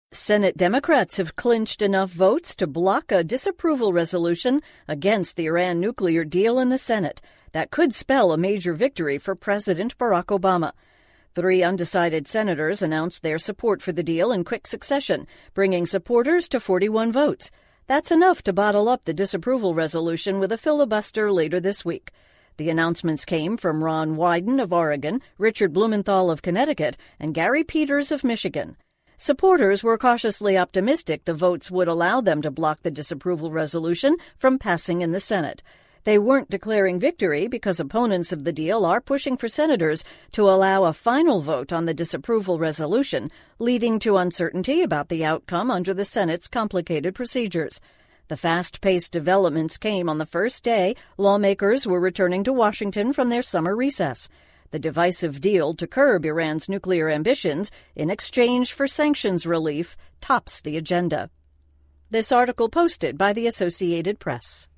Senate Democrats have clinched enough votes to block a disapproval resolution against the Iran nuclear deal in the Senate. That could spell a major victory for President Barack Obama. 3 undecided senators announced their support for the deal in quick succession, bringing supporters to 41 votes. That's enough to bottle up the disapproval resolution with a filibuster later this week. The announcements came from Ron Wyden of Oregon, Richard Blumenthal of Connecticut, and Gary Peters of Michigan. Supporters were cautiously optimistic the votes would allow them to block the disapproval resolution from passing in the Senate. They weren't declaring victory because opponents of the deal are pushing for senators to allow a final vote on the disapproval resolution, leading to uncertainty about the outcome under the Senate's complicated procedures. The fast-paced developments came on the first day lawmakers were returning to Washington from their summer recess. The divisive deal to curb Iran's nuclear ambitions in exchange for sanctions relief tops the agenda. This article posted by the Associated Press.